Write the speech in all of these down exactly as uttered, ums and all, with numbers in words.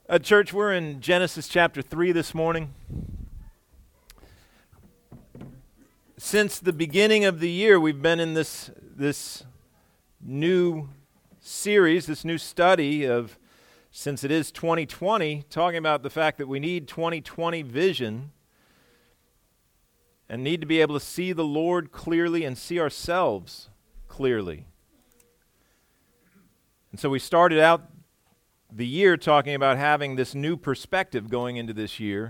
Uh, church, we're in Genesis chapter three this morning. Since the beginning of the year, we've been in this, this new series, this new study of, since it is twenty twenty, talking about the fact that we need twenty twenty vision and need to be able to see the Lord clearly and see ourselves clearly. And so we started out the year talking about having this new perspective going into this year.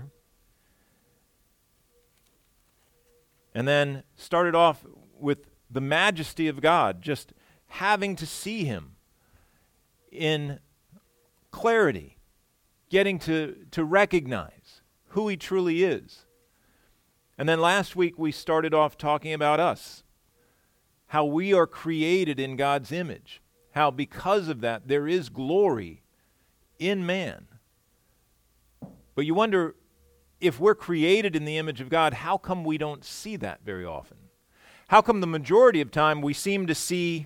And then started off with the majesty of God, just having to see Him in clarity, getting to, to recognize who He truly is. And then last week we started off talking about us, how we are created in God's image, how because of that there is glory in man. But you wonder, if we're created in the image of God, how come we don't see that very often? How come the majority of time we seem to see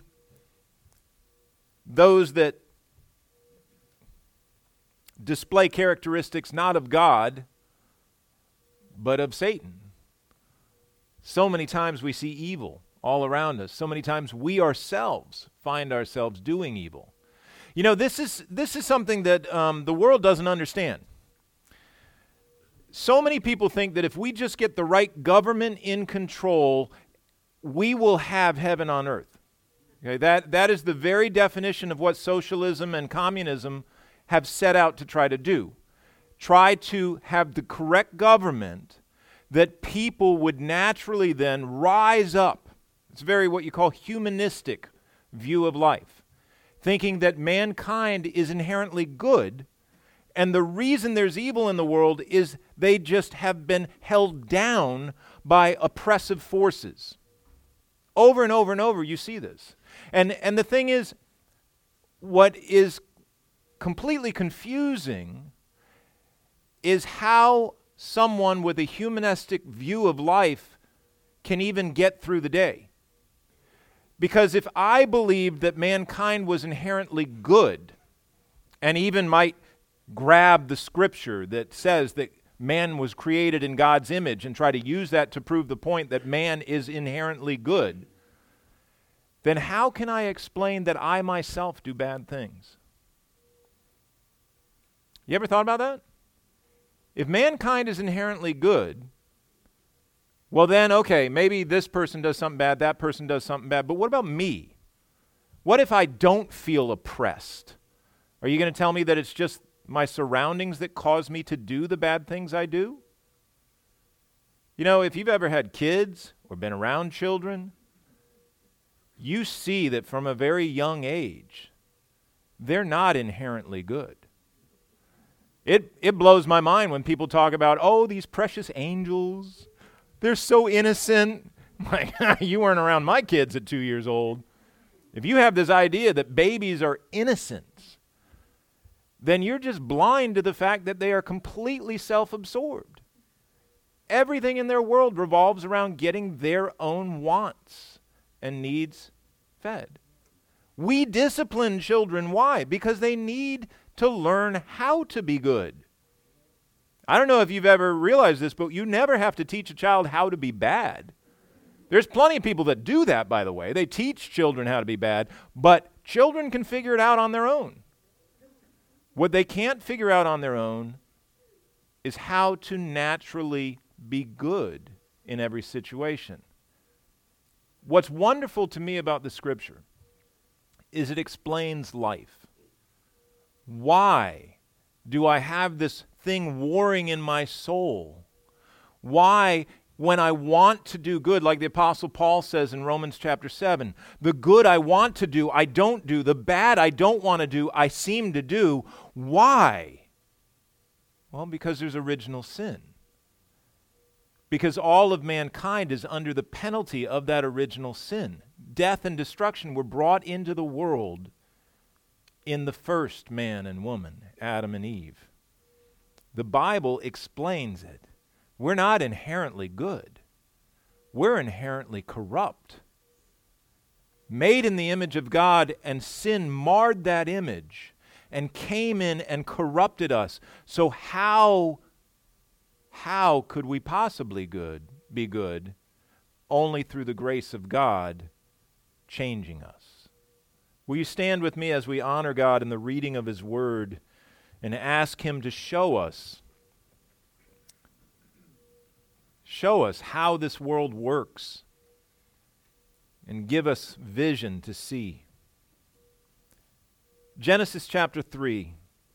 those that display characteristics not of God, but of Satan? So many times we see evil all around us. So many times we ourselves find ourselves doing evil. You know, this is this is something that um, the world doesn't understand. So many people think that if we just get the right government in control, we will have heaven on earth. Okay, that, that is the very definition of what socialism and communism have set out to try to do. Try to have the correct government that people would naturally then rise up. It's very what you call humanistic view of life. Thinking that mankind is inherently good, and the reason there's evil in the world is they just have been held down by oppressive forces. Over and over and over you see this. And, and the thing is, what is completely confusing is how someone with a humanistic view of life can even get through the day. Because if I believed that mankind was inherently good, and even might grab the scripture that says that man was created in God's image and try to use that to prove the point that man is inherently good, then how can I explain that I myself do bad things? You ever thought about that? If mankind is inherently good, well then, okay, maybe this person does something bad, that person does something bad, but what about me? What if I don't feel oppressed? Are you going to tell me that it's just my surroundings that cause me to do the bad things I do? You know, if you've ever had kids or been around children, you see that from a very young age, they're not inherently good. It, it blows my mind when people talk about, oh, these precious angels, they're so innocent. Like, you weren't around my kids at two years old. If you have this idea that babies are innocent, then you're just blind to the fact that they are completely self-absorbed. Everything in their world revolves around getting their own wants and needs fed. We discipline children. Why? Because they need to learn how to be good. I don't know if you've ever realized this, but you never have to teach a child how to be bad. There's plenty of people that do that, by the way. They teach children how to be bad, but children can figure it out on their own. What they can't figure out on their own is how to naturally be good in every situation. What's wonderful to me about the Scripture is it explains life. Why do I have this thing warring in my soul? Why, when I want to do good, like the Apostle Paul says in Romans chapter seven, the good I want to do, I don't do. The bad I don't want to do, I seem to do. Why? Well, because there's original sin. Because all of mankind is under the penalty of that original sin. Death and destruction were brought into the world in the first man and woman, Adam and Eve. The Bible explains it. We're not inherently good. We're inherently corrupt. Made in the image of God, and sin marred that image. and came in and corrupted us. So how, how could we possibly good be good? Only through the grace of God changing us. Will you stand with me as we honor God in the reading of His Word and ask Him to show us, show us how this world works and give us vision to see. Genesis chapter three.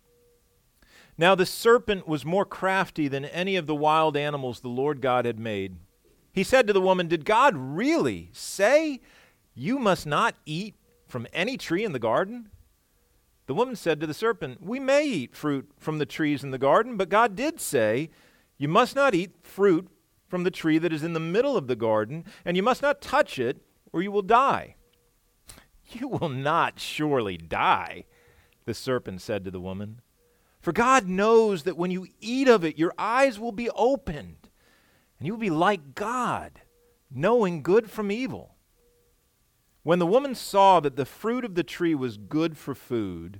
Now the serpent was more crafty than any of the wild animals the Lord God had made. He said to the woman, "Did God really say you must not eat from any tree in the garden?" The woman said to the serpent, "We may eat fruit from the trees in the garden, but God did say, you must not eat fruit from the tree that is in the middle of the garden, and you must not touch it, or you will die." "You will not surely die," the serpent said to the woman. "For God knows that when you eat of it, your eyes will be opened, and you will be like God, knowing good from evil." When the woman saw that the fruit of the tree was good for food,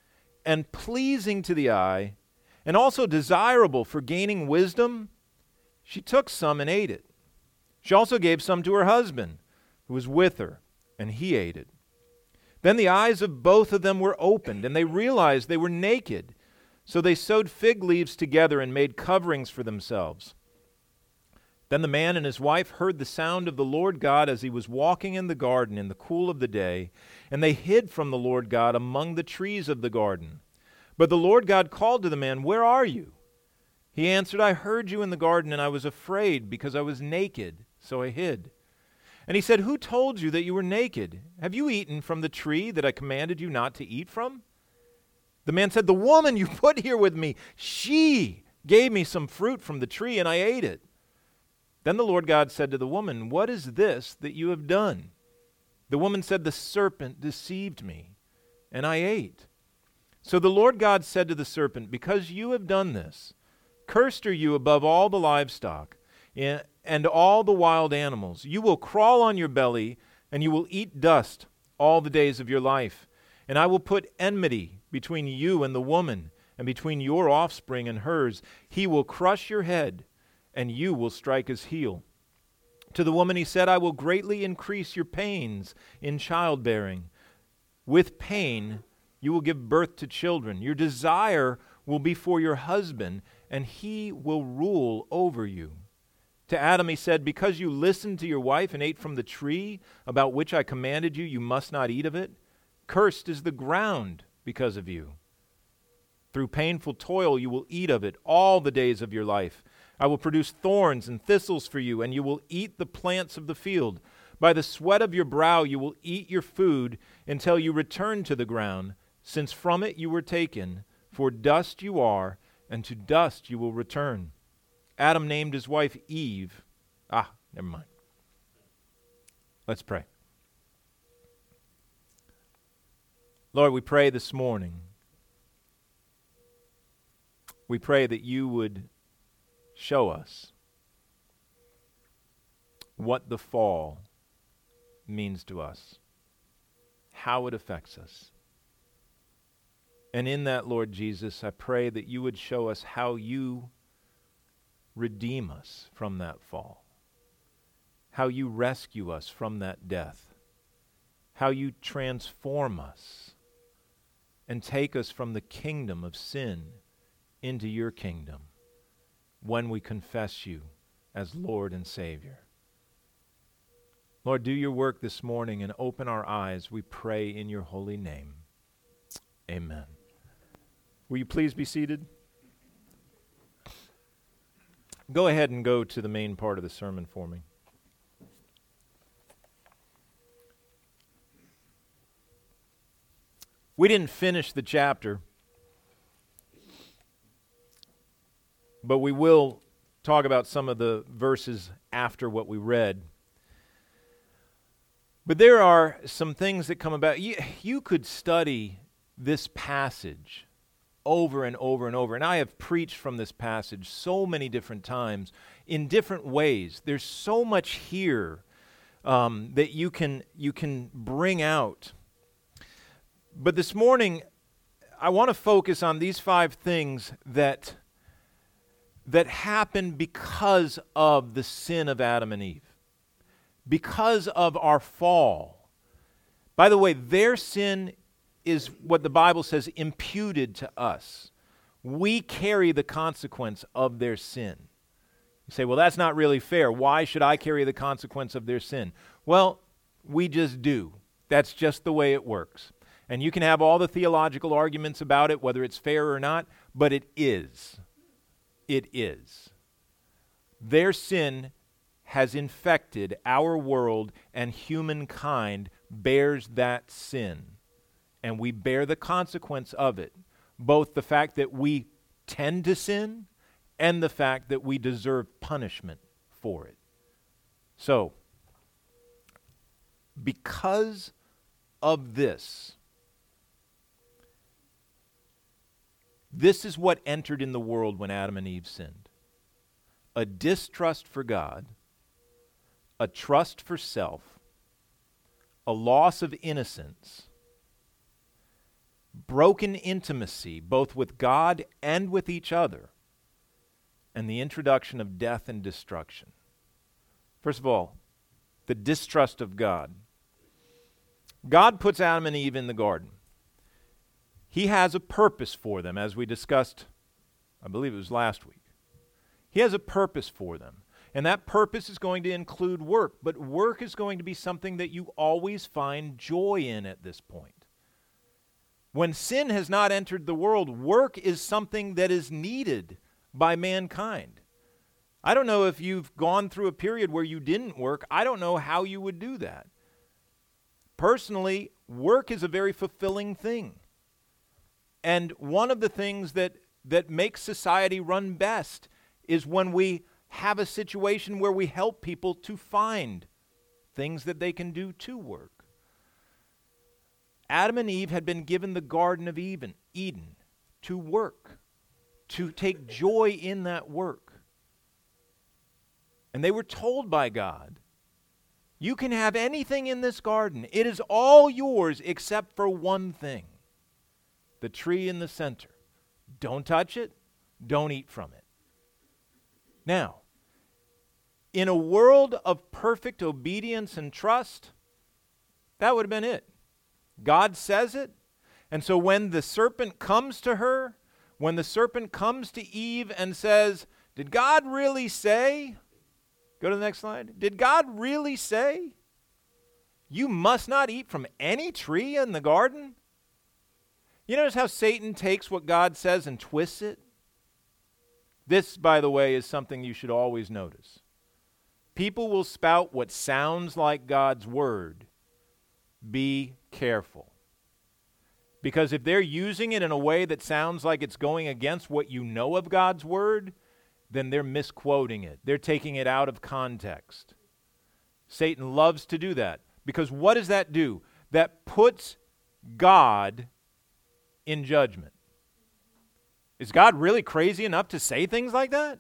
and pleasing to the eye, and also desirable for gaining wisdom, she took some and ate it. She also gave some to her husband, who was with her, and he ate it. Then the eyes of both of them were opened, and they realized they were naked. So they sewed fig leaves together and made coverings for themselves. Then the man and his wife heard the sound of the Lord God as he was walking in the garden in the cool of the day, and they hid from the Lord God among the trees of the garden. But the Lord God called to the man, "Where are you?" He answered, "I heard you in the garden, and I was afraid because I was naked, so I hid." And he said, "Who told you that you were naked? Have you eaten from the tree that I commanded you not to eat from?" The man said, "The woman you put here with me, she gave me some fruit from the tree, and I ate it." Then the Lord God said to the woman, "What is this that you have done?" The woman said, "The serpent deceived me, and I ate." So the Lord God said to the serpent, "Because you have done this, cursed are you above all the livestock and all the wild animals. You will crawl on your belly, and you will eat dust all the days of your life. And I will put enmity between you and the woman, and between your offspring and hers. He will crush your head, and you will strike his heel." To the woman he said, "I will greatly increase your pains in childbearing. With pain you will give birth to children. Your desire will be for your husband, and he will rule over you." To Adam he said, "Because you listened to your wife and ate from the tree about which I commanded you, you must not eat of it. Cursed is the ground because of you. Through painful toil you will eat of it all the days of your life. I will produce thorns and thistles for you, and you will eat the plants of the field. By the sweat of your brow you will eat your food until you return to the ground, since from it you were taken. For dust you are, and to dust you will return." Adam named his wife Eve. Ah, never mind. Let's pray. Lord, we pray this morning. We pray that you would show us what the fall means to us, how it affects us. And in that, Lord Jesus, I pray that you would show us how you redeem us from that fall, how you rescue us from that death, how you transform us and take us from the kingdom of sin into your kingdom when we confess you as Lord and Savior. Lord, do your work this morning and open our eyes, we pray in your holy name. Amen. Will you please be seated? Go ahead and go to the main part of the sermon for me. We didn't finish the chapter, but we will talk about some of the verses after what we read. But there are some things that come about. You, you could study this passage over and over and over. And I have preached from this passage so many different times in different ways. There's so much here um, that you can you can bring out. But this morning, I want to focus on these five things that, that happen because of the sin of Adam and Eve, because of our fall. By the way, their sin is what the Bible says imputed to us. We carry the consequence of their sin. You say, well, that's not really fair. Why should I carry the consequence of their sin? Well, we just do. That's just the way it works. And you can have all the theological arguments about it, whether it's fair or not, but it is. It is. Their sin has infected our world, and humankind bears that sin. And we bear the consequence of it, both the fact that we tend to sin and the fact that we deserve punishment for it. So, because of this, this is what entered in the world when Adam and Eve sinned. A distrust for God, a trust for self, a loss of innocence, broken intimacy both with God and with each other, and the introduction of death and destruction. First of all, the distrust of God. God puts Adam and Eve in the garden. He has a purpose for them, as we discussed, I believe it was last week. He has a purpose for them. And that purpose is going to include work. But work is going to be something that you always find joy in at this point. When sin has not entered the world, work is something that is needed by mankind. I don't know if you've gone through a period where you didn't work. I don't know how you would do that. Personally, work is a very fulfilling thing. And one of the things that, that makes society run best is when we have a situation where we help people to find things that they can do to work. Adam and Eve had been given the Garden of Eden, Eden to work, to take joy in that work. And they were told by God, you can have anything in this garden. It is all yours except for one thing, the tree in the center. Don't touch it. Don't eat from it. Now, in a world of perfect obedience and trust, that would have been it. God says it. And so when the serpent comes to her, when the serpent comes to Eve and says, did God really say? Go to the next slide. Did God really say, you must not eat from any tree in the garden? You notice how Satan takes what God says and twists it? This, by the way, is something you should always notice. People will spout what sounds like God's word. Be careful. Because if they're using it in a way that sounds like it's going against what you know of God's word, then they're misquoting it. They're taking it out of context. Satan loves to do that. Because what does that do? That puts God in judgment. Is God really crazy enough to say things like that?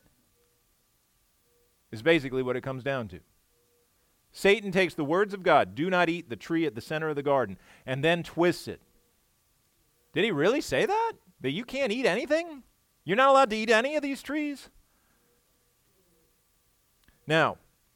Is basically what it comes down to. Satan takes the words of God, do not eat the tree at the center of the garden, and then twists it. Did he really say that? That you can't eat anything? You're not allowed to eat any of these trees? Now,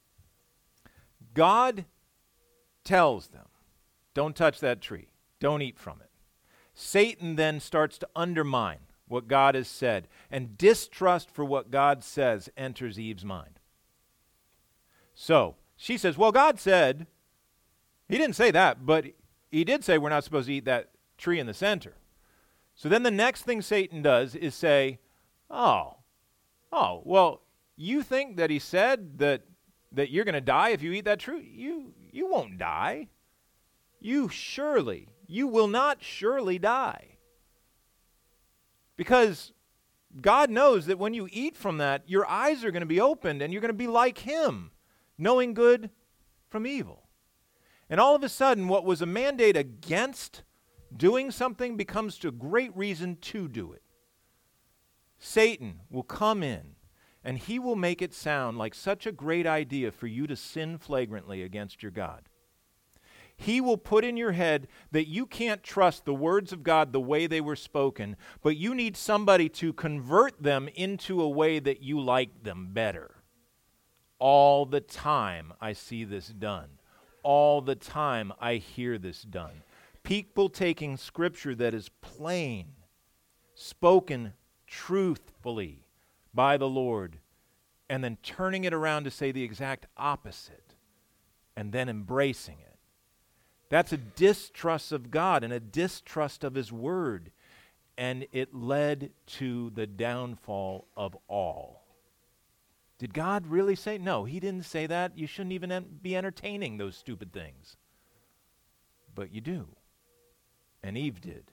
God tells them, don't touch that tree. Don't eat from it. Satan then starts to undermine what God has said, and distrust for what God says enters Eve's mind. So, she says, well, God said, he didn't say that, but he did say we're not supposed to eat that tree in the center. So then the next thing Satan does is say, oh, oh, well, you think that he said that that you're going to die if you eat that tree? You, you won't die. You surely, you will not surely die. Because God knows that when you eat from that, your eyes are going to be opened and you're going to be like him, knowing good from evil. And all of a sudden, what was a mandate against doing something becomes a great reason to do it. Satan will come in and he will make it sound like such a great idea for you to sin flagrantly against your God. He will put in your head that you can't trust the words of God the way they were spoken, but you need somebody to convert them into a way that you like them better. All the time I see this done. All the time I hear this done. People taking scripture that is plain, spoken truthfully by the Lord, and then turning it around to say the exact opposite, and then embracing it. That's a distrust of God and a distrust of His Word, and it led to the downfall of all. Did God really say? No, He didn't say that. You shouldn't even en- be entertaining those stupid things. But you do. And Eve did.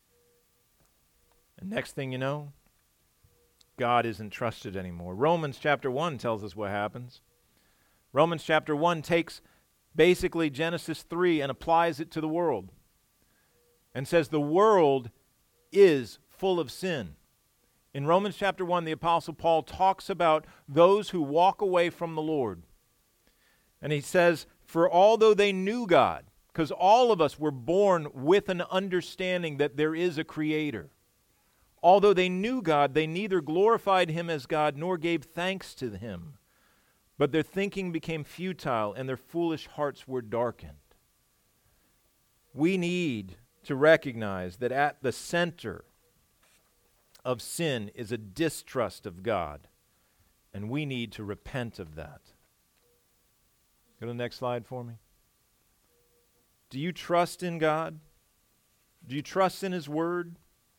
And next thing you know, God isn't trusted anymore. Romans chapter one tells us what happens. Romans chapter one takes basically Genesis three and applies it to the world. And says the world is full of sin. In Romans chapter one, the Apostle Paul talks about those who walk away from the Lord. And he says, for although they knew God, because all of us were born with an understanding that there is a Creator. Although they knew God, they neither glorified Him as God nor gave thanks to Him. But their thinking became futile and their foolish hearts were darkened. We need to recognize that at the center of sin is a distrust of God, and we need to repent of that. Go to the next slide for me. Do you trust in God? Do you trust in His Word?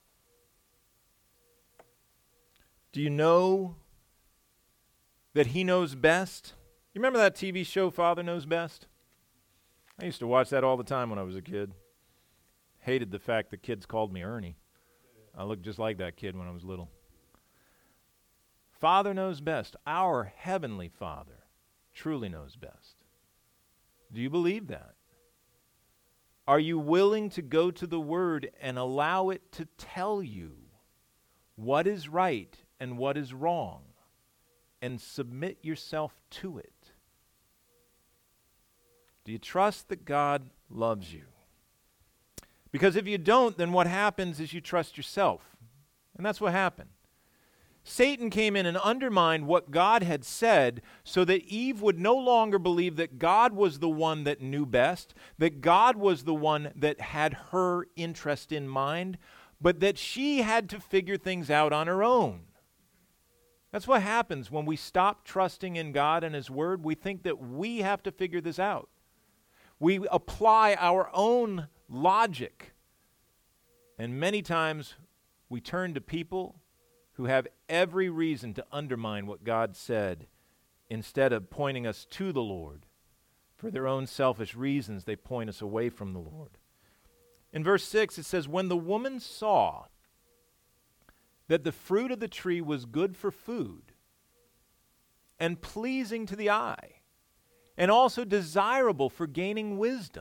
Do you know that He knows best? You remember that T V show, Father Knows Best? I used to watch that all the time when I was a kid. Hated the fact that kids called me Ernie. I looked just like that kid when I was little. Father knows best. Our Heavenly Father truly knows best. Do you believe that? Are you willing to go to the Word and allow it to tell you what is right and what is wrong, and submit yourself to it? Do you trust that God loves you? Because if you don't, then what happens is you trust yourself. And that's what happened. Satan came in and undermined what God had said so that Eve would no longer believe that God was the one that knew best, that God was the one that had her interest in mind, but that she had to figure things out on her own. That's what happens when we stop trusting in God and His Word. We think that we have to figure this out. We apply our own logic. And many times we turn to people who have every reason to undermine what God said instead of pointing us to the Lord. For their own selfish reasons, they point us away from the Lord. In verse six, it says, when the woman saw that the fruit of the tree was good for food and pleasing to the eye, and also desirable for gaining wisdom.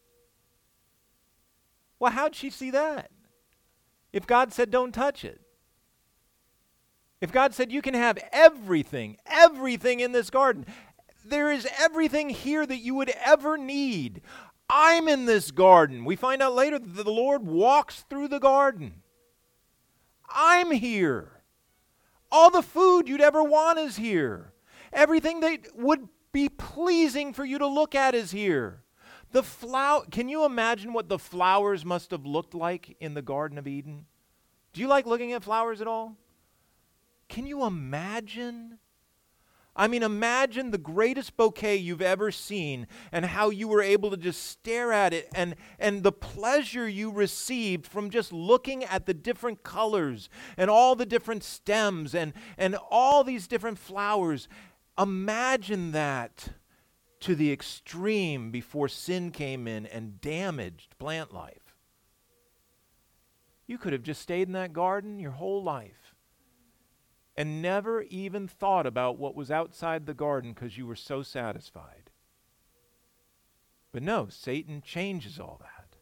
Well, how'd she see that? If God said don't touch it. If God said you can have everything, everything in this garden, there is everything here that you would ever need. I'm in this garden. We find out later that the Lord walks through the garden. I'm here. All the food you'd ever want is here. Everything that would be pleasing for you to look at is here. The flower, can you imagine what the flowers must have looked like in the Garden of Eden? Do you like looking at flowers at all? Can you imagine? I mean, imagine the greatest bouquet you've ever seen and how you were able to just stare at it and, and the pleasure you received from just looking at the different colors and all the different stems and, and all these different flowers. Imagine that to the extreme before sin came in and damaged plant life. You could have just stayed in that garden your whole life and never even thought about what was outside the garden because you were so satisfied. But no, Satan changes all that.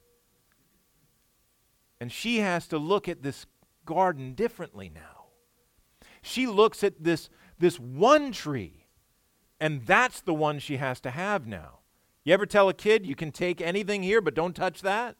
And she has to look at this garden differently now. She looks at this, this one tree, and that's the one she has to have now. You ever tell a kid you can take anything here but don't touch that?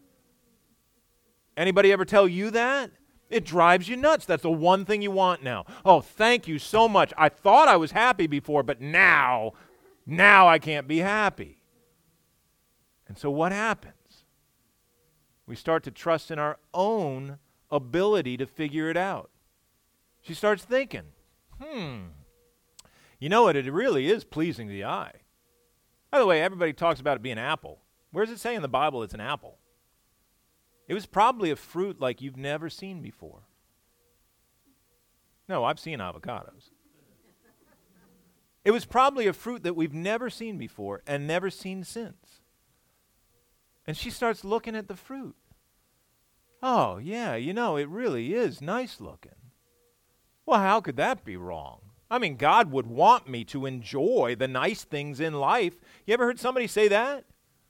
Anybody ever tell you that? It drives you nuts. That's the one thing you want now. Oh, thank you so much. I thought I was happy before, but now, now I can't be happy. And so what happens? We start to trust in our own ability to figure it out. She starts thinking, hmm, you know what? It really is pleasing to the eye. By the way, everybody talks about it being an apple. Where does it say in the Bible it's an apple? It was probably a fruit like you've never seen before. No, I've seen avocados. It was probably a fruit that we've never seen before and never seen since. And she starts looking at the fruit. Oh, yeah, you know, it really is nice looking. Well, how could that be wrong? I mean, God would want me to enjoy the nice things in life. You ever heard somebody say that?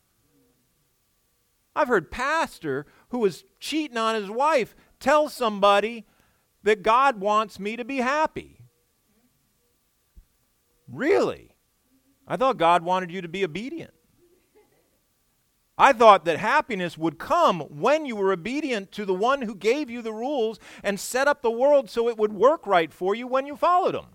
I've heard pastor who was cheating on his wife tell somebody that God wants me to be happy. Really? I thought God wanted you to be obedient. I thought that happiness would come when you were obedient to the one who gave you the rules and set up the world so it would work right for you when you followed him.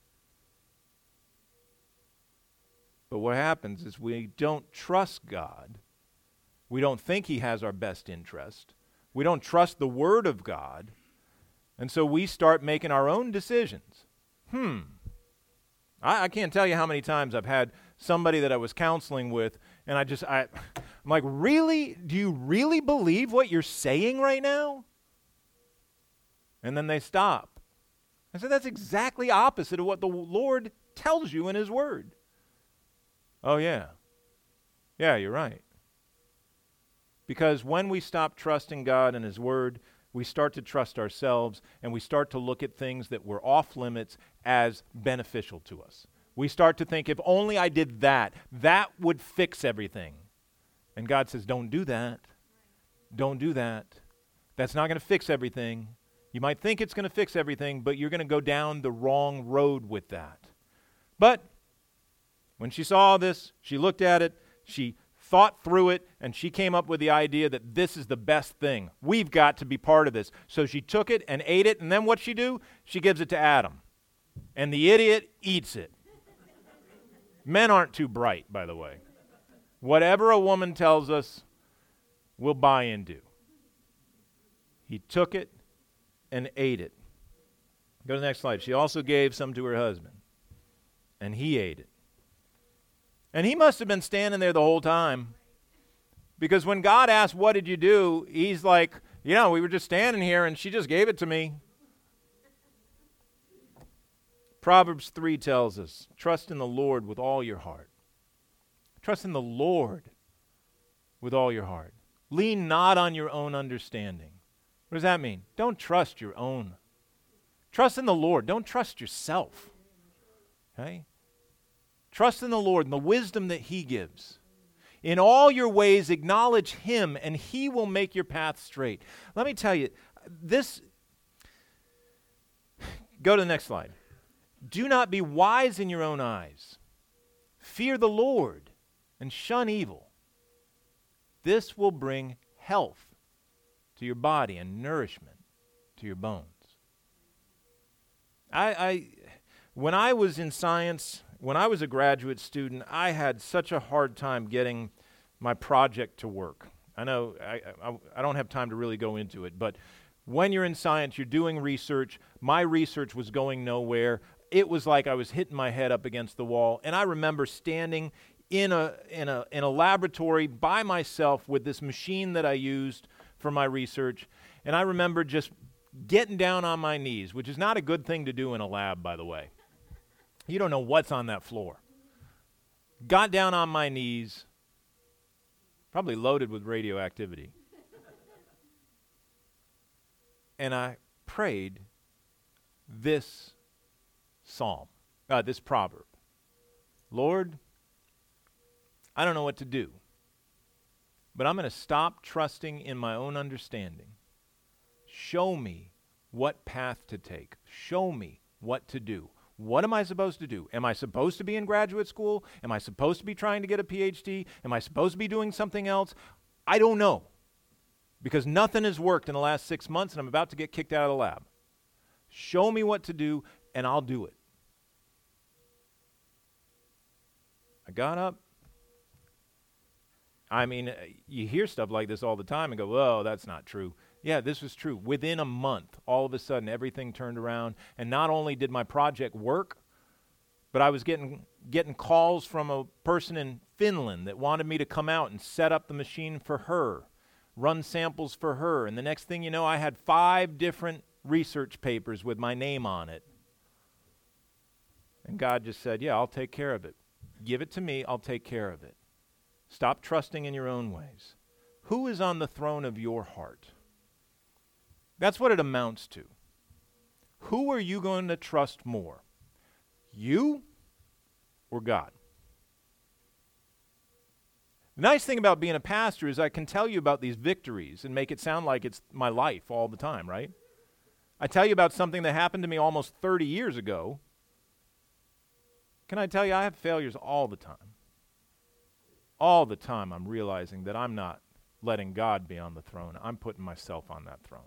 But what happens is we don't trust God. We don't think he has our best interest. We don't trust the word of God. And so we start making our own decisions. Hmm. I, I can't tell you how many times I've had somebody that I was counseling with, and I just, I, I'm like, really? Do you really believe what you're saying right now? And then they stop. I said, that's exactly opposite of what the Lord tells you in his word. Oh, yeah. Yeah, you're right. Because when we stop trusting God and his word, we start to trust ourselves, and we start to look at things that were off limits as beneficial to us. We start to think, if only I did that, that would fix everything. And God says, don't do that. Don't do that. That's not going to fix everything. You might think it's going to fix everything, but you're going to go down the wrong road with that. But when she saw this, she looked at it, she thought through it, and she came up with the idea that this is the best thing. We've got to be part of this. So she took it and ate it, and then what'd she do? She gives it to Adam. And the idiot eats it. Men aren't too bright, by the way. Whatever a woman tells us, we'll buy into. He took it and ate it. Go to the next slide. She also gave some to her husband, and he ate it. And he must have been standing there the whole time, because when God asked, what did you do? He's like, you know, we were just standing here, and she just gave it to me. Proverbs three tells us, trust in the Lord with all your heart. Trust in the Lord with all your heart. Lean not on your own understanding. What does that mean? Don't trust your own. Trust in the Lord. Don't trust yourself. Okay? Trust in the Lord and the wisdom that he gives. In all your ways, acknowledge him, and he will make your path straight. Let me tell you, this, go to the next slide. Do not be wise in your own eyes. Fear the Lord and shun evil. This will bring health to your body and nourishment to your bones. I, I, when I was in science, when I was a graduate student, I had such a hard time getting my project to work. I know I, I, I don't have time to really go into it, but when you're in science, you're doing research. My research was going nowhere. It was like I was hitting my head up against the wall. And I remember standing in a in a in a laboratory by myself with this machine that I used for my research. And I remember just getting down on my knees, which is not a good thing to do in a lab, by the way. You don't know what's on that floor. Got down on my knees, probably loaded with radioactivity. And I prayed this psalm, uh, this proverb. Lord, I don't know what to do, but I'm going to stop trusting in my own understanding. Show me what path to take. Show me what to do. What am I supposed to do? Am I supposed to be in graduate school? Am I supposed to be trying to get a P H D? Am I supposed to be doing something else? I don't know, because nothing has worked in the last six months and I'm about to get kicked out of the lab. Show me what to do and I'll do it. I got up. I mean, uh, you hear stuff like this all the time and go, oh, that's not true. Yeah, this was true. Within a month, all of a sudden, everything turned around. And not only did my project work, but I was getting getting calls from a person in Finland that wanted me to come out and set up the machine for her, run samples for her. And the next thing you know, I had five different research papers with my name on it. And God just said, yeah, I'll take care of it. Give it to me, I'll take care of it. Stop trusting in your own ways. Who is on the throne of your heart? That's what it amounts to. Who are you going to trust more? You or God? The nice thing about being a pastor is I can tell you about these victories and make it sound like it's my life all the time, right? I tell you about something that happened to me almost thirty years ago. Can I tell you, I have failures all the time. All the time I'm realizing that I'm not letting God be on the throne. I'm putting myself on that throne.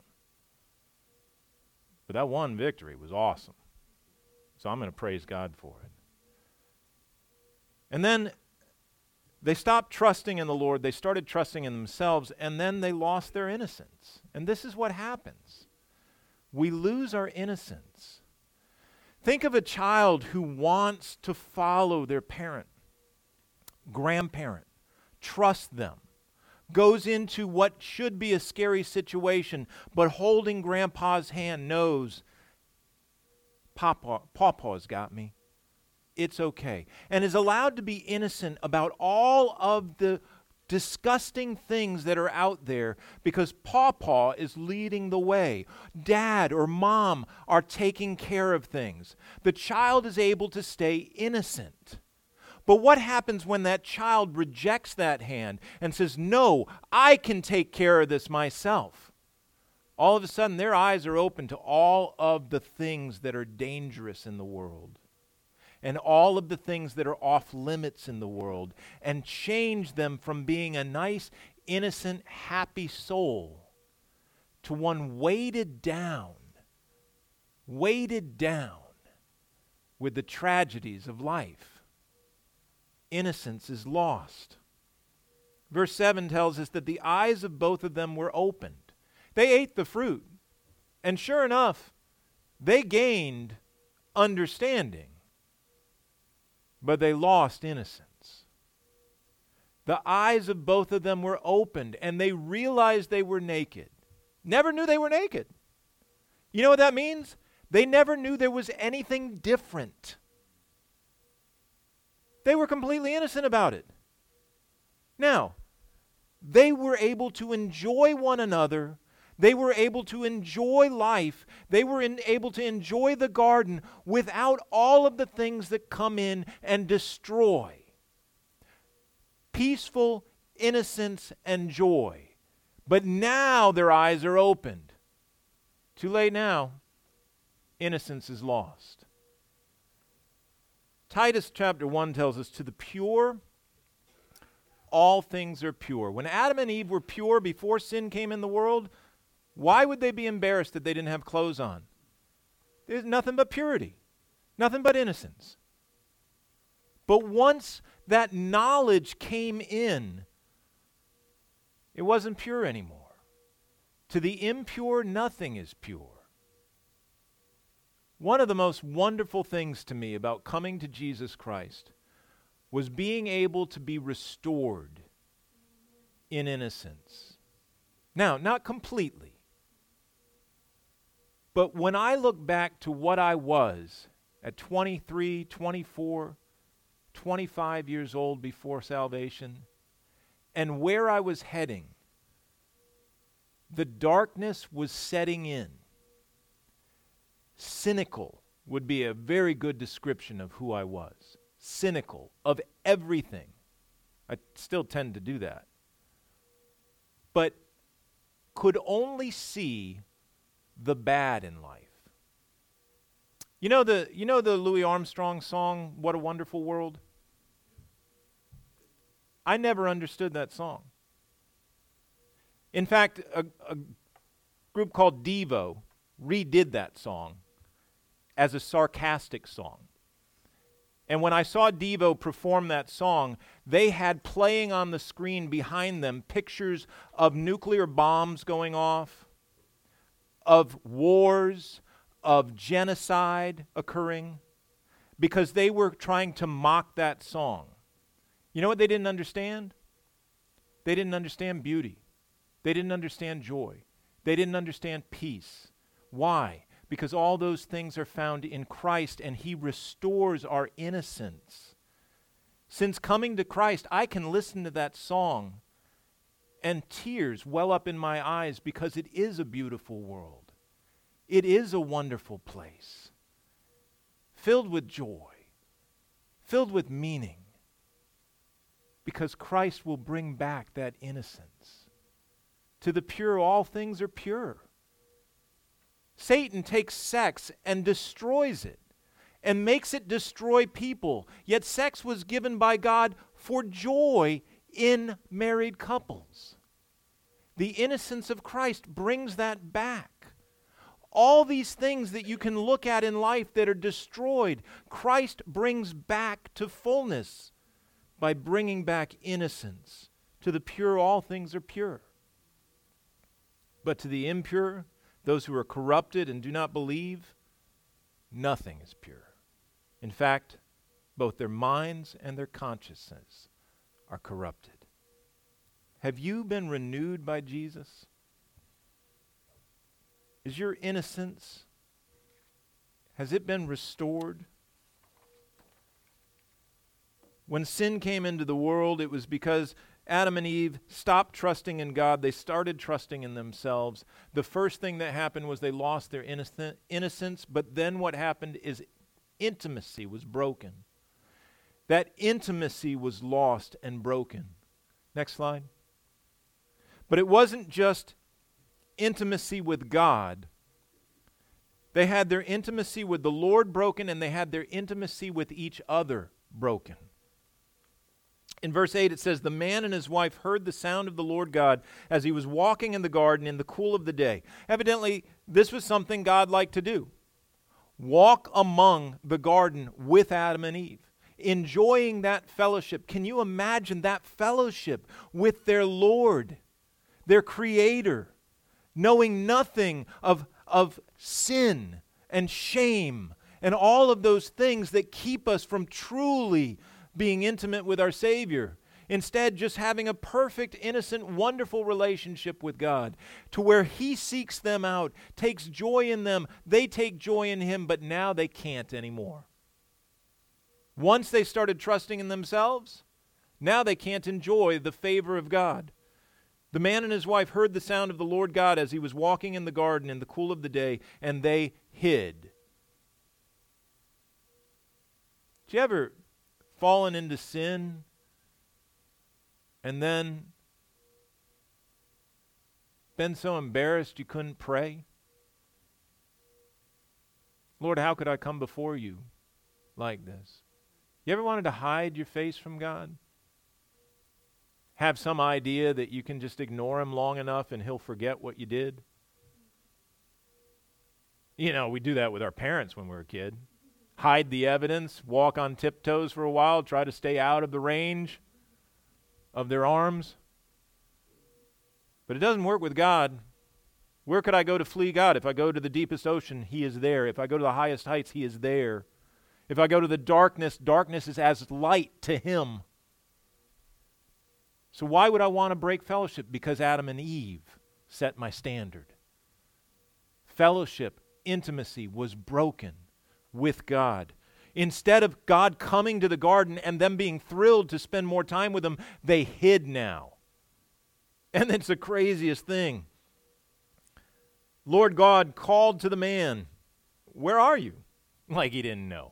But that one victory was awesome. So I'm going to praise God for it. And then they stopped trusting in the Lord. They started trusting in themselves, and then they lost their innocence. And this is what happens. We lose our innocence. Think of a child who wants to follow their parent, grandparent, trust them, goes into what should be a scary situation, but holding grandpa's hand knows, Papa, Pawpaw's got me. It's okay. And is allowed to be innocent about all of the disgusting things that are out there because Pawpaw is leading the way. Dad or mom are taking care of things. The child is able to stay innocent. But what happens when that child rejects that hand and says, no, I can take care of this myself? All of a sudden, their eyes are open to all of the things that are dangerous in the world and all of the things that are off limits in the world, and change them from being a nice, innocent, happy soul to one weighted down, weighted down with the tragedies of life. Innocence is lost. Verse seven tells us that the eyes of both of them were opened. They ate the fruit, and sure enough, they gained understanding, but they lost innocence. The eyes of both of them were opened, and they realized they were naked. Never knew they were naked. You know what that means? They never knew there was anything different. They were completely innocent about it. Now, they were able to enjoy one another. They were able to enjoy life. They were in, able to enjoy the garden without all of the things that come in and destroy. Peaceful innocence and joy. But now their eyes are opened. Too late now. Innocence is lost. Titus chapter one tells us, to the pure, all things are pure. When Adam and Eve were pure before sin came in the world, why would they be embarrassed that they didn't have clothes on? There's nothing but purity, nothing but innocence. But once that knowledge came in, it wasn't pure anymore. To the impure, nothing is pure. One of the most wonderful things to me about coming to Jesus Christ was being able to be restored in innocence. Now, not completely. But when I look back to what I was at twenty-three, twenty-four, twenty-five years old before salvation, and where I was heading, the darkness was setting in. Cynical would be a very good description of who I was. Cynical of everything. I still tend to do that. But could only see the bad in life. You know the you know the Louis Armstrong song, What a Wonderful World? I never understood that song. In fact, a, a group called Devo redid that song as a sarcastic song. And when I saw Devo perform that song, they had playing on the screen behind them pictures of nuclear bombs going off, of wars, of genocide occurring, because they were trying to mock that song. You know what they didn't understand? They didn't understand beauty. They didn't understand joy. They didn't understand peace. Why? Because all those things are found in Christ, and He restores our innocence. Since coming to Christ, I can listen to that song and tears well up in my eyes, because it is a beautiful world. It is a wonderful place, filled with joy, filled with meaning, because Christ will bring back that innocence. To the pure, all things are pure. Satan takes sex and destroys it and makes it destroy people. Yet sex was given by God for joy in married couples. The innocence of Christ brings that back. All these things that you can look at in life that are destroyed, Christ brings back to fullness by bringing back innocence. To the pure, all things are pure. But to the impure, those who are corrupted and do not believe, nothing is pure. In fact, both their minds and their consciences are corrupted. Have you been renewed by Jesus? Is your innocence, has it been restored? When sin came into the world, it was because Adam and Eve stopped trusting in God. They started trusting in themselves. The first thing that happened was they lost their innocent, innocence, but then what happened is intimacy was broken. That intimacy was lost and broken. Next slide. But it wasn't just intimacy with God. They had their intimacy with the Lord broken, and they had their intimacy with each other broken. In verse eight it says, the man and his wife heard the sound of the Lord God as he was walking in the garden in the cool of the day. Evidently, this was something God liked to do. Walk among the garden with Adam and Eve, enjoying that fellowship. Can you imagine that fellowship with their Lord, their Creator, knowing nothing of, of sin and shame and all of those things that keep us from truly being intimate with our Savior. Instead, just having a perfect, innocent, wonderful relationship with God, to where He seeks them out, takes joy in them, they take joy in Him, but now they can't anymore. Once they started trusting in themselves, now they can't enjoy the favor of God. The man and his wife heard the sound of the Lord God as He was walking in the garden in the cool of the day, and they hid. Did you ever fallen into sin and then been so embarrassed you couldn't pray? Lord, how could I come before you like this? You ever wanted to hide your face from God? Have some idea that you can just ignore Him long enough and He'll forget what you did? You know, we do that with our parents when we were a kid. Hide the evidence, walk on tiptoes for a while, try to stay out of the range of their arms. But it doesn't work with God. Where could I go to flee God? If I go to the deepest ocean, He is there. If I go to the highest heights, He is there. If I go to the darkness, darkness is as light to Him. So why would I want to break fellowship? Because Adam and Eve set my standard. Fellowship, intimacy was broken with God. Instead of God coming to the garden and them being thrilled to spend more time with Him, they hid now. And it's the craziest thing. Lord God called to the man, "Where are you?" Like He didn't know.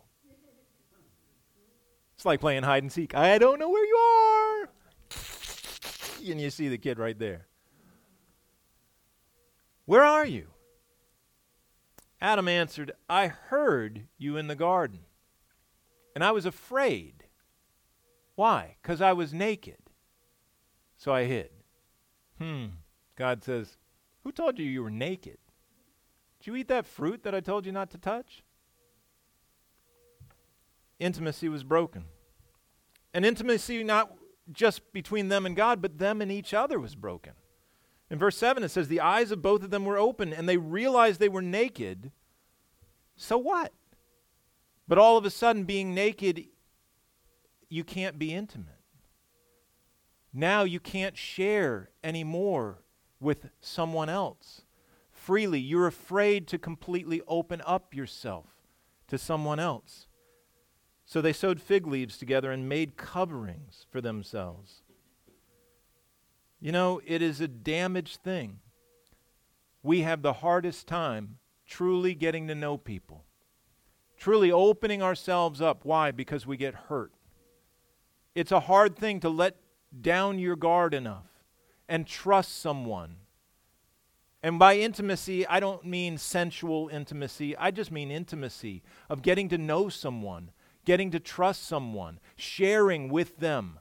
It's like playing hide and seek. I don't know where you are. And you see the kid right there. Where are you? Adam answered, I heard you in the garden, and I was afraid. Why? Because I was naked, so I hid. Hmm. God says, who told you you were naked? Did you eat that fruit that I told you not to touch? Intimacy was broken. And intimacy not just between them and God, but them and each other was broken. In verse seven it says, the eyes of both of them were open, and they realized they were naked. So what? But all of a sudden, being naked, you can't be intimate. Now you can't share anymore with someone else freely. You're afraid to completely open up yourself to someone else. So they sewed fig leaves together and made coverings for themselves. You know, it is a damaged thing. We have the hardest time truly getting to know people, truly opening ourselves up. Why? Because we get hurt. It's a hard thing to let down your guard enough and trust someone. And by intimacy, I don't mean sensual intimacy. I just mean intimacy of getting to know someone, getting to trust someone, sharing with them.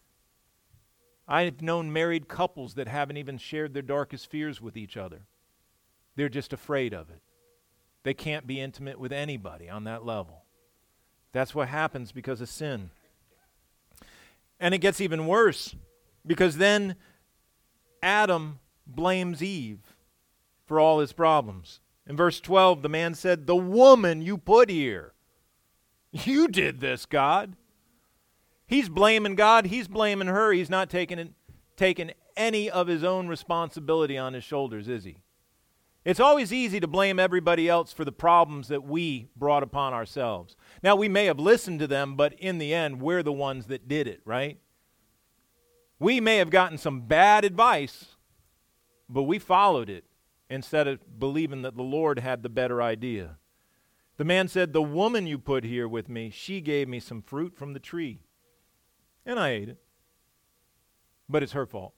I've known married couples that haven't even shared their darkest fears with each other. They're just afraid of it. They can't be intimate with anybody on that level. That's what happens because of sin. And it gets even worse because then Adam blames Eve for all his problems. In verse twelve, the man said, the woman you put here. You did this, God. He's blaming God. He's blaming her. He's not taking it, taking any of his own responsibility on his shoulders, is he? It's always easy to blame everybody else for the problems that we brought upon ourselves. Now, we may have listened to them, but in the end, we're the ones that did it, right? We may have gotten some bad advice, but we followed it instead of believing that the Lord had the better idea. The man said, the woman you put here with me, she gave me some fruit from the tree, and I ate it. But it's her fault.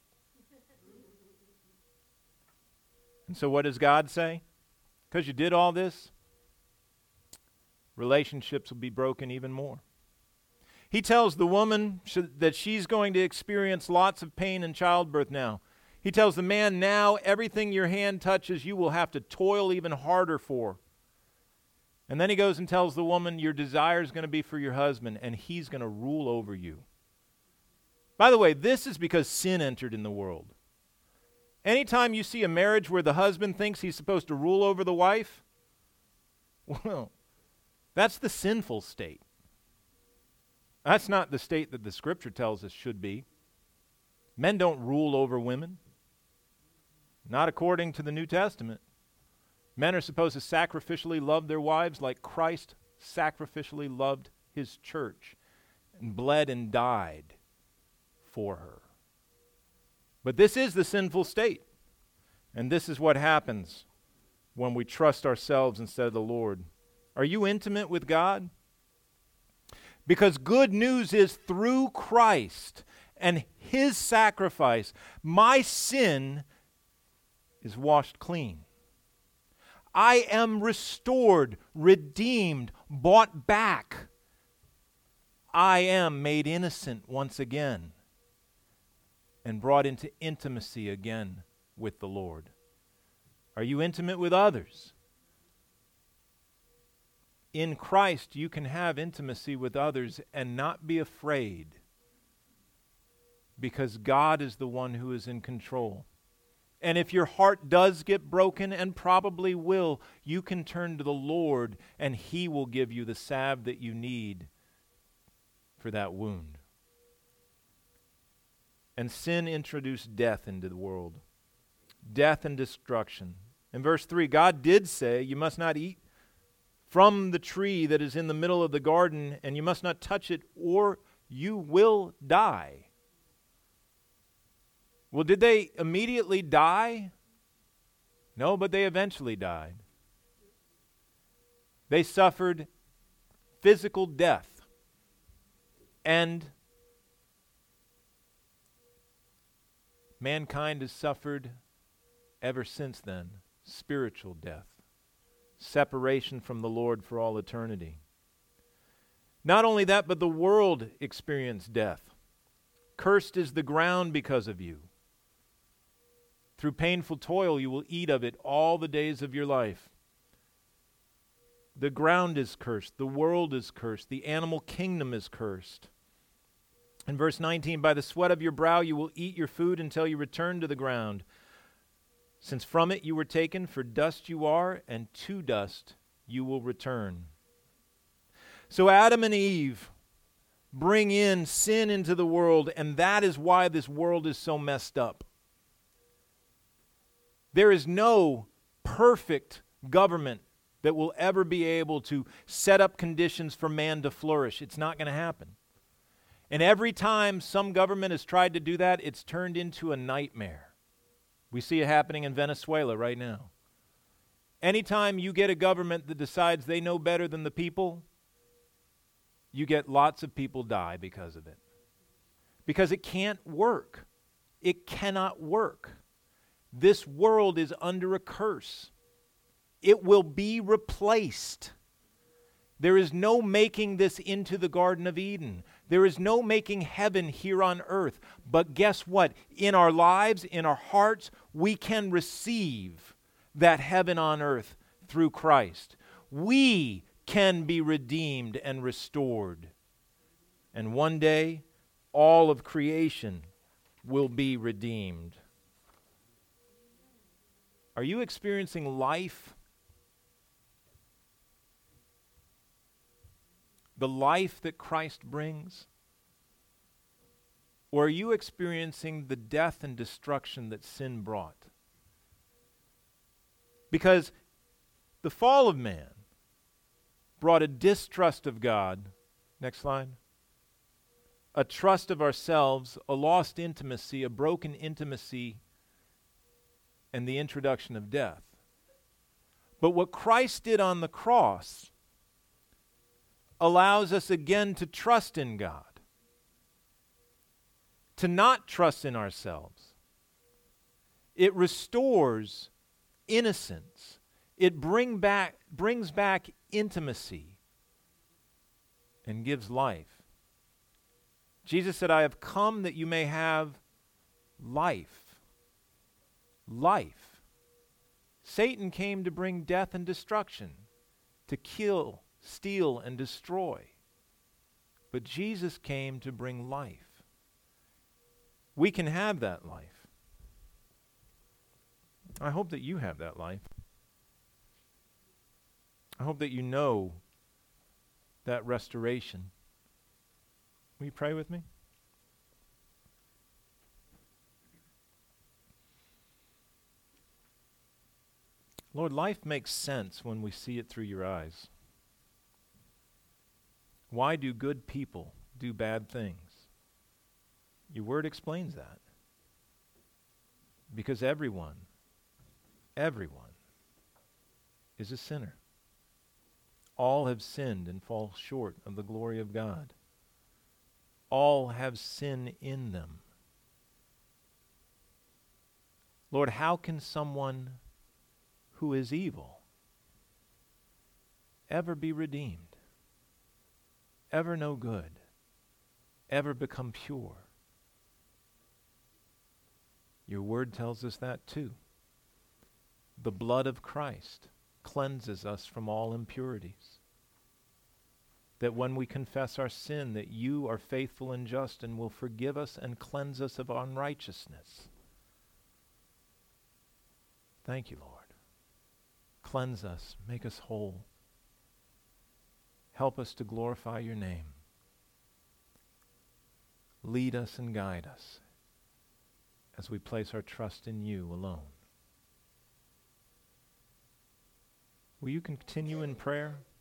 And so what does God say? Because you did all this, relationships will be broken even more. He tells the woman sh- that she's going to experience lots of pain in childbirth now. He tells the man, now everything your hand touches, you will have to toil even harder for. And then he goes and tells the woman, your desire is going to be for your husband, and he's going to rule over you. By the way, this is because sin entered in the world. Anytime you see a marriage where the husband thinks he's supposed to rule over the wife, well, that's the sinful state. That's not the state that the Scripture tells us should be. Men don't rule over women. Not according to the New Testament. Men are supposed to sacrificially love their wives like Christ sacrificially loved his church and bled and died for her. But this is the sinful state. And this is what happens when we trust ourselves instead of the Lord. Are you intimate with God? Because good news is through Christ and his sacrifice, my sin is washed clean. I am restored, redeemed, bought back. I am made innocent once again and brought into intimacy again with the Lord. Are you intimate with others? In Christ, you can have intimacy with others and not be afraid because God is the one who is in control. And if your heart does get broken, and probably will, you can turn to the Lord and he will give you the salve that you need for that wound. And sin introduced death into the world. Death and destruction. In verse three, God did say, you must not eat from the tree that is in the middle of the garden, and you must not touch it, or you will die. Well, did they immediately die? No, but they eventually died. They suffered physical death. And mankind has suffered ever since then spiritual death. separation from the Lord for all eternity. Not only that, but the world experienced death. Cursed is the ground because of you. Through painful toil you will eat of it all the days of your life. The ground is cursed. The world is cursed. The animal kingdom is cursed. In verse nineteen, by the sweat of your brow you will eat your food until you return to the ground. Since from it you were taken, for dust you are, and to dust you will return. So Adam and Eve bring in sin into the world, and that is why this world is so messed up. There is no perfect government that will ever be able to set up conditions for man to flourish. It's not going to happen. And every time some government has tried to do that, it's turned into a nightmare. We see it happening in Venezuela right now. Anytime you get a government that decides they know better than the people, you get lots of people die because of it. Because it can't work. It cannot work. This world is under a curse. It will be replaced. There is no making this into the Garden of Eden. There is no making heaven here on earth. But guess what? In our lives, in our hearts, we can receive that heaven on earth through Christ. We can be redeemed and restored. And one day, all of creation will be redeemed. Are you experiencing life? The life that Christ brings? Or are you experiencing the death and destruction that sin brought? Because the fall of man brought a distrust of God. Next slide. A trust of ourselves, a lost intimacy, a broken intimacy, and the introduction of death. But what Christ did on the cross allows us again to trust in God, to not trust in ourselves. It restores innocence. It bring back, brings back intimacy and gives life. Jesus said, I have come that you may have life. Life. Satan came to bring death and destruction, to kill, steal, and destroy. But Jesus came to bring life. We can have that life. I hope that you have that life. I hope that you know that restoration. Will you pray with me? Lord, life makes sense when we see it through your eyes. Why do good people do bad things? Your word explains that. Because everyone, everyone is a sinner. All have sinned and fall short of the glory of God. All have sin in them. Lord, how can someone who is evil ever be redeemed, ever know good, ever become pure? Your word tells us that too. The blood of Christ cleanses us from all impurities. That when we confess our sin, that you are faithful and just and will forgive us and cleanse us of unrighteousness. Thank you, Lord. Cleanse us, make us whole. Help us to glorify your name. Lead us and guide us as we place our trust in you alone. Will you continue in prayer?